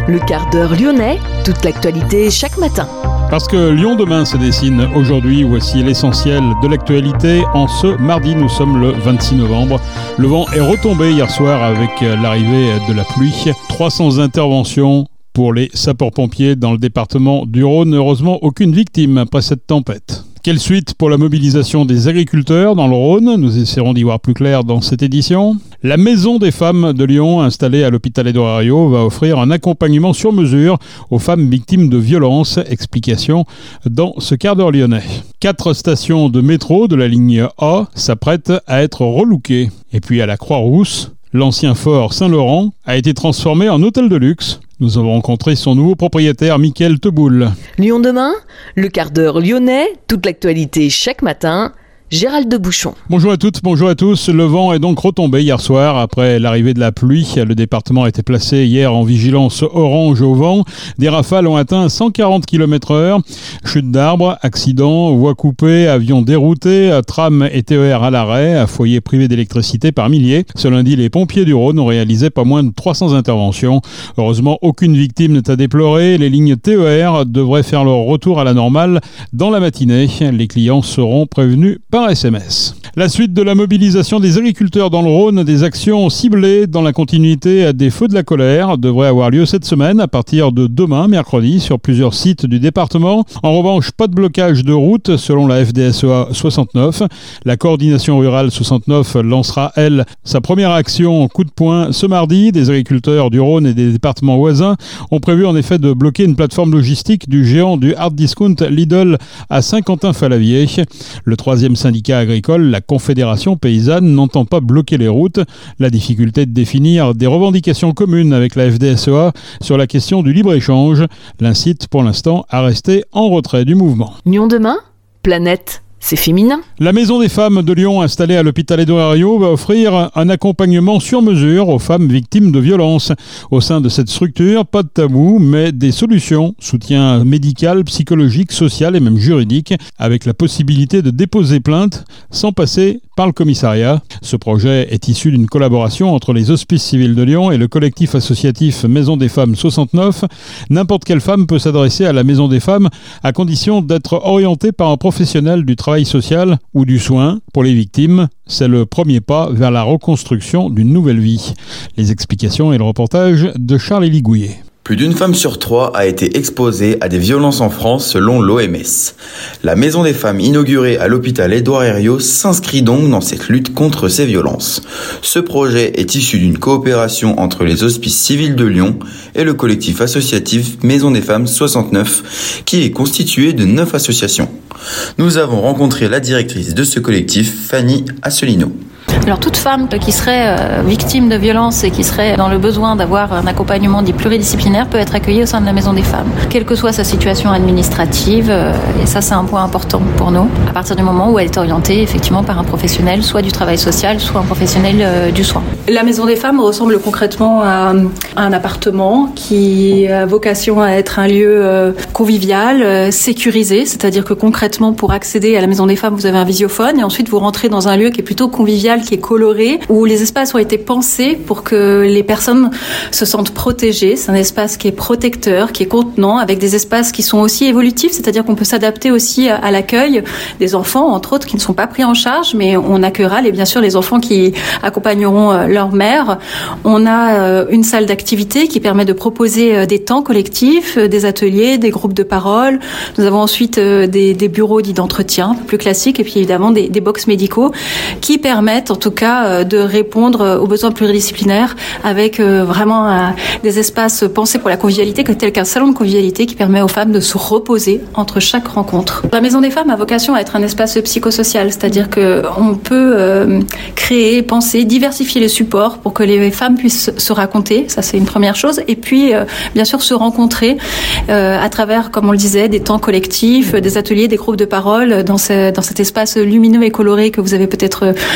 Le quart d'heure lyonnais, toute l'actualité chaque matin. Parce que Lyon demain se dessine aujourd'hui, voici l'essentiel de l'actualité. En ce mardi, nous sommes le 26 novembre. Le vent est retombé hier soir avec l'arrivée de la pluie. 300 interventions pour les sapeurs-pompiers dans le département du Rhône. Heureusement, aucune victime après cette tempête. Quelle suite pour la mobilisation des agriculteurs dans le Rhône? Nous essaierons d'y voir plus clair dans cette édition. La Maison des femmes de Lyon, installée à l'hôpital Édouard Herriot, va offrir un accompagnement sur mesure aux femmes victimes de violences. Explication dans ce quart d'heure lyonnais. 4 stations de métro de la ligne A s'apprêtent à être relookées. Et puis à la Croix-Rousse, l'ancien fort Saint-Laurent a été transformé en hôtel de luxe. Nous avons rencontré son nouveau propriétaire, Mickaël Teboul. Lyon demain, le quart d'heure lyonnais, toute l'actualité chaque matin. Gérald de Bouchon. Bonjour à toutes, bonjour à tous. Le vent est donc retombé hier soir après l'arrivée de la pluie. Le département a été placé hier en vigilance orange au vent. Des rafales ont atteint 140 km/h. Chute d'arbres, accidents, voies coupées, avions déroutés, trams et TER à l'arrêt, foyers privés d'électricité par milliers. Ce lundi, les pompiers du Rhône ont réalisé pas moins de 300 interventions. Heureusement, aucune victime n'est à déplorer. Les lignes TER devraient faire leur retour à la normale dans la matinée. Les clients seront prévenus par SMS. La suite de la mobilisation des agriculteurs dans le Rhône, des actions ciblées dans la continuité des feux de la colère devraient avoir lieu cette semaine à partir de demain, mercredi, sur plusieurs sites du département. En revanche, pas de blocage de route selon la FDSEA 69. La coordination rurale 69 lancera, elle, sa première action coup de poing ce mardi. Des agriculteurs du Rhône et des départements voisins ont prévu en effet de bloquer une plateforme logistique du géant du hard discount Lidl à Saint-Quentin-Fallavier. Le troisième syndicat agricole, la Confédération paysanne, n'entend pas bloquer les routes. La difficulté de définir des revendications communes avec la FDSEA sur la question du libre-échange l'incite pour l'instant à rester en retrait du mouvement. Lyon demain, planète. C'est féminin. La Maison des femmes de Lyon, installée à l'hôpital Édouard Herriot, va offrir un accompagnement sur mesure aux femmes victimes de violences. Au sein de cette structure, pas de tabou, mais des solutions, soutien médical, psychologique, social et même juridique, avec la possibilité de déposer plainte sans passer par le commissariat. Ce projet est issu d'une collaboration entre les Hospices civils de Lyon et le collectif associatif Maison des femmes 69. N'importe quelle femme peut s'adresser à la Maison des femmes à condition d'être orientée par un professionnel du travail social ou du soin. Pour les victimes, c'est le premier pas vers la reconstruction d'une nouvelle vie. Les explications et le reportage de Charles-Élie Gouillet. Plus d'une femme sur 3 a été exposée à des violences en France selon l'OMS. La Maison des femmes inaugurée à l'hôpital Édouard Herriot s'inscrit donc dans cette lutte contre ces violences. Ce projet est issu d'une coopération entre les Hospices civils de Lyon et le collectif associatif Maison des femmes 69 qui est constitué de 9 associations. Nous avons rencontré la directrice de ce collectif, Fanny Asselineau. Alors toute femme qui serait victime de violence et qui serait dans le besoin d'avoir un accompagnement dit pluridisciplinaire peut être accueillie au sein de la Maison des femmes, quelle que soit sa situation administrative, et ça c'est un point important pour nous, à partir du moment où elle est orientée effectivement par un professionnel, soit du travail social, soit un professionnel du soin. La Maison des femmes ressemble concrètement à un appartement qui a vocation à être un lieu convivial, sécurisé, c'est-à-dire que concrètement pour accéder à la Maison des femmes vous avez un visiophone et ensuite vous rentrez dans un lieu qui est plutôt convivial, qui est coloré, où les espaces ont été pensés pour que les personnes se sentent protégées. C'est un espace qui est protecteur, qui est contenant, avec des espaces qui sont aussi évolutifs, c'est-à-dire qu'on peut s'adapter aussi à l'accueil des enfants, entre autres, qui ne sont pas pris en charge, mais on accueillera bien sûr les enfants qui accompagneront leur mère. On a une salle d'activité qui permet de proposer des temps collectifs, des ateliers, des groupes de parole. Nous avons ensuite des bureaux dits d'entretien, un peu plus classiques, et puis évidemment des box médicaux qui permettent en tout cas de répondre aux besoins pluridisciplinaires avec vraiment des espaces pensés pour la convivialité, tel qu'un salon de convivialité qui permet aux femmes de se reposer entre chaque rencontre. La Maison des femmes a vocation à être un espace psychosocial, c'est-à-dire qu'on peut créer, penser, diversifier les supports pour que les femmes puissent se raconter, ça c'est une première chose, et puis bien sûr se rencontrer à travers, comme on le disait, des temps collectifs, des ateliers, des groupes de parole dans cet espace lumineux et coloré que vous avez peut-être eu l'occasion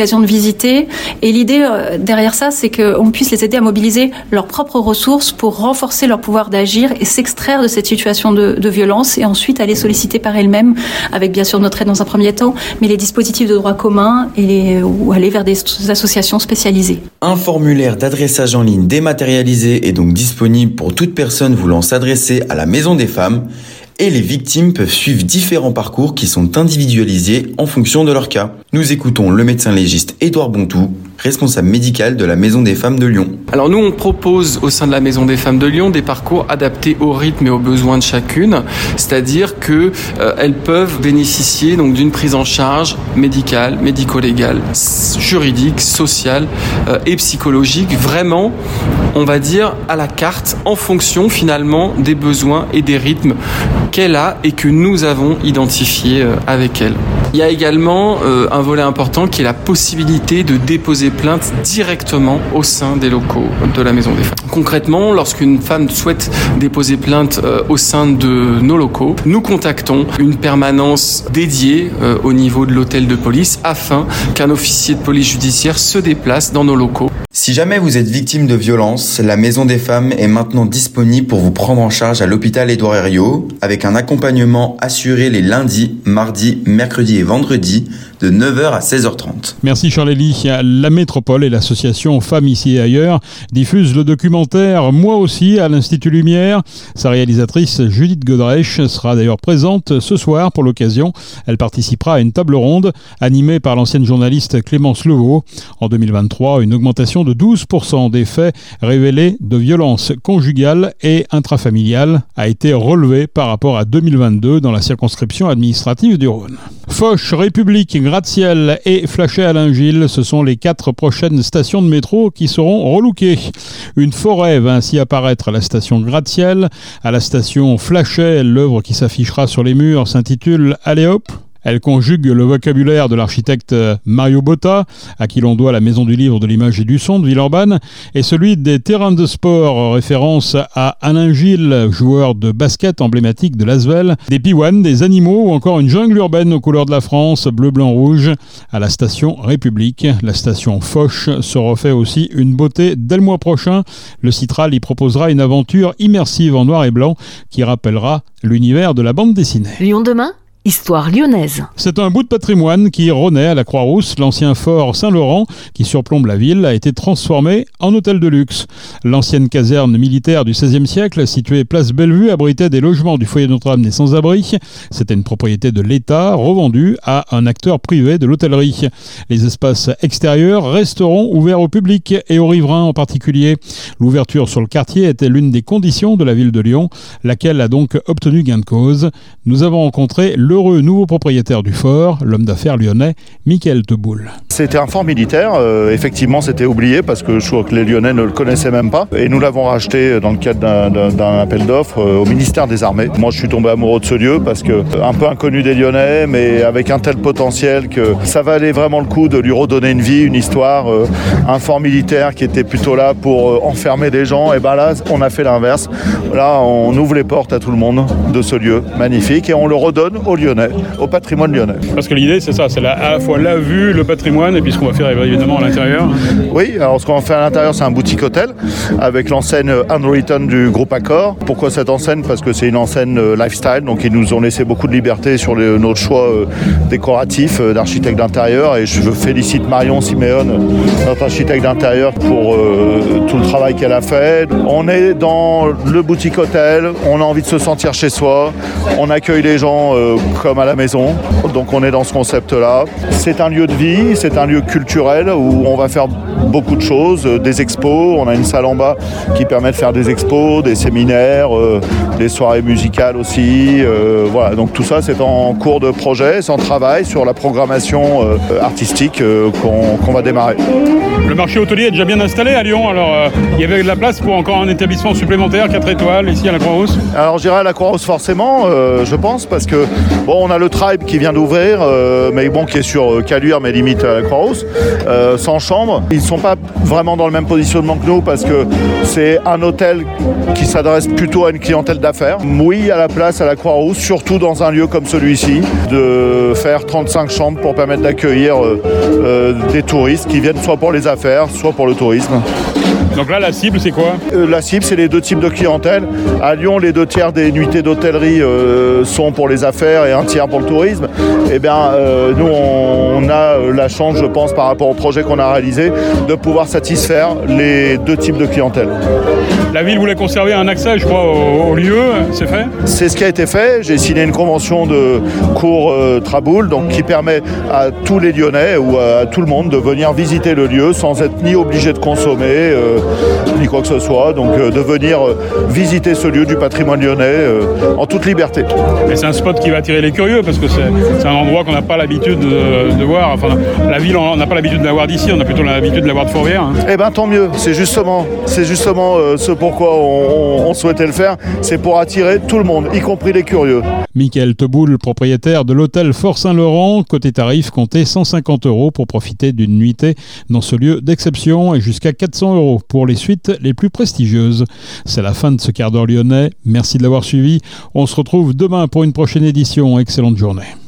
l'occasion de visiter. Et l'idée derrière ça, c'est qu'on puisse les aider à mobiliser leurs propres ressources pour renforcer leur pouvoir d'agir et s'extraire de cette situation de violence et ensuite aller solliciter par elles-mêmes, avec bien sûr notre aide dans un premier temps, mais les dispositifs de droit commun ou aller vers des associations spécialisées. Un formulaire d'adressage en ligne dématérialisé est donc disponible pour toute personne voulant s'adresser à la Maison des Femmes. Et les victimes peuvent suivre différents parcours qui sont individualisés en fonction de leur cas. Nous écoutons le médecin légiste Édouard Bontou, responsable médical de la Maison des Femmes de Lyon. Alors nous, on propose au sein de la Maison des Femmes de Lyon des parcours adaptés au rythme et aux besoins de chacune, c'est-à-dire que elles peuvent bénéficier donc d'une prise en charge médicale, médico-légale, juridique, sociale et psychologique, vraiment, on va dire, à la carte, en fonction finalement des besoins et des rythmes qu'elle a et que nous avons identifié avec elle. Il y a également un volet important qui est la possibilité de déposer plainte directement au sein des locaux de la Maison des Femmes. Concrètement, lorsqu'une femme souhaite déposer plainte au sein de nos locaux, nous contactons une permanence dédiée au niveau de l'hôtel de police afin qu'un officier de police judiciaire se déplace dans nos locaux. Si jamais vous êtes victime de violence, la Maison des Femmes est maintenant disponible pour vous prendre en charge à l'hôpital Édouard Herriot, avec un accompagnement assuré les lundis, mardis, mercredis et vendredis de 9h à 16h30. Merci Charlélie. La Métropole et l'association Femmes ici et ailleurs diffusent le documentaire Moi aussi à l'Institut Lumière. Sa réalisatrice Judith Godrèche sera d'ailleurs présente ce soir pour l'occasion. Elle participera à une table ronde animée par l'ancienne journaliste Clémence Levaux. En 2023, une augmentation de 12% des faits révélés de violences conjugales et intrafamiliales a été relevée par rapport à 2022 dans la circonscription administrative du Rhône. Foch, République, Gratte-Ciel et Flachet-Allaingil, ce sont les 4 prochaines stations de métro qui seront relookées. Une forêt va ainsi apparaître à la station Gratte-Ciel. À la station Flachet, l'œuvre qui s'affichera sur les murs s'intitule « Allez hop ». Elle conjugue le vocabulaire de l'architecte Mario Botta, à qui l'on doit la Maison du Livre, de l'Image et du Son de Villeurbanne, et celui des terrains de sport, référence à Allaingil, joueur de basket emblématique de l'Asvel, des piouanes, des animaux ou encore une jungle urbaine aux couleurs de la France, bleu, blanc, rouge. À la station République, la station Foch se refait aussi une beauté dès le mois prochain. Le Citral y proposera une aventure immersive en noir et blanc qui rappellera l'univers de la bande dessinée. Lyon demain, histoire lyonnaise. C'est un bout de patrimoine qui renaît à la Croix-Rousse. L'ancien fort Saint-Laurent, qui surplombe la ville, a été transformé en hôtel de luxe. L'ancienne caserne militaire du XVIe siècle, située place Bellevue, abritait des logements du foyer Notre-Dame des Sans-Abris. C'était une propriété de l'État, revendue à un acteur privé de l'hôtellerie. Les espaces extérieurs resteront ouverts au public et aux riverains en particulier. L'ouverture sur le quartier était l'une des conditions de la ville de Lyon, laquelle a donc obtenu gain de cause. Nous avons rencontré l'heureux nouveau propriétaire du fort, l'homme d'affaires lyonnais, Michael Teboul. C'était un fort militaire, effectivement c'était oublié parce que je crois que les Lyonnais ne le connaissaient même pas. Et nous l'avons racheté dans le cadre d'un appel d'offres au ministère des Armées. Moi je suis tombé amoureux de ce lieu parce que un peu inconnu des Lyonnais, mais avec un tel potentiel que ça valait vraiment le coup de lui redonner une vie, une histoire. Un fort militaire qui était plutôt là pour enfermer des gens, et ben là on a fait l'inverse. Là on ouvre les portes à tout le monde de ce lieu magnifique et on le redonne aux Lyonnais, au patrimoine lyonnais. Parce que l'idée c'est ça, c'est à la fois la vue, le patrimoine et puis ce qu'on va faire évidemment à l'intérieur. Oui, alors ce qu'on va faire à l'intérieur c'est un boutique hôtel avec l'enseigne Handwritten du groupe Accor. Pourquoi cette enseigne ? Parce que c'est une enseigne lifestyle, donc ils nous ont laissé beaucoup de liberté sur notre choix décoratif d'architecte d'intérieur et je félicite Marion Siméon, notre architecte d'intérieur, pour tout le travail qu'elle a fait. On est dans le boutique hôtel, on a envie de se sentir chez soi, on accueille les gens comme à la maison, donc on est dans ce concept-là. C'est un lieu de vie, c'est un lieu culturel où on va faire beaucoup de choses, des expos, on a une salle en bas qui permet de faire des expos, des séminaires, des soirées musicales aussi, voilà, donc tout ça c'est en cours de projet, c'est en travail sur la programmation artistique qu'on va démarrer. Le marché hôtelier est déjà bien installé à Lyon, alors il y avait de la place pour encore un établissement supplémentaire, 4 étoiles ici à la Croix-Rousse. Alors j'irai à la Croix-Rousse forcément, je pense, parce que Bon, on a le Tribe qui vient d'ouvrir, mais bon, qui est sur Caluire, mais limite à la Croix-Rousse, 100 chambres. Ils ne sont pas vraiment dans le même positionnement que nous parce que c'est un hôtel qui s'adresse plutôt à une clientèle d'affaires. Oui, il y a la place à la Croix-Rousse, surtout dans un lieu comme celui-ci, de faire 35 chambres pour permettre d'accueillir des touristes qui viennent soit pour les affaires, soit pour le tourisme. Donc là, la cible, c'est quoi ? La cible, c'est les deux types de clientèle. À Lyon, les 2/3 des nuitées d'hôtellerie sont pour les affaires et 1/3 pour le tourisme. Eh bien, nous, on a la chance, je pense, par rapport au projet qu'on a réalisé, de pouvoir satisfaire les deux types de clientèle. La ville voulait conserver un accès, je crois, au lieu. C'est fait ? C'est ce qui a été fait. J'ai signé une convention de cours Traboul, donc qui permet à tous les Lyonnais ou à tout le monde de venir visiter le lieu sans être ni obligé de consommer, ni quoi que ce soit. Donc de venir visiter ce lieu du patrimoine lyonnais en toute liberté. Et c'est un spot qui va attirer les curieux parce que c'est un endroit qu'on n'a pas l'habitude de voir. Enfin, la ville, on n'a pas l'habitude de la voir d'ici, on a plutôt l'habitude de la voir de Fourvière. Hein. Eh bien, tant mieux. C'est justement ce pourquoi on souhaitait le faire. C'est pour attirer tout le monde, y compris les curieux. Michael Teboul, propriétaire de l'hôtel Fort Saint-Laurent, côté tarif, comptez 150 € pour profiter d'une nuitée dans ce lieu d'exception et jusqu'à 400 € pour les suites les plus prestigieuses. C'est la fin de ce quart d'heure lyonnais. Merci de l'avoir suivi. On se retrouve demain pour une prochaine édition. Excellente journée.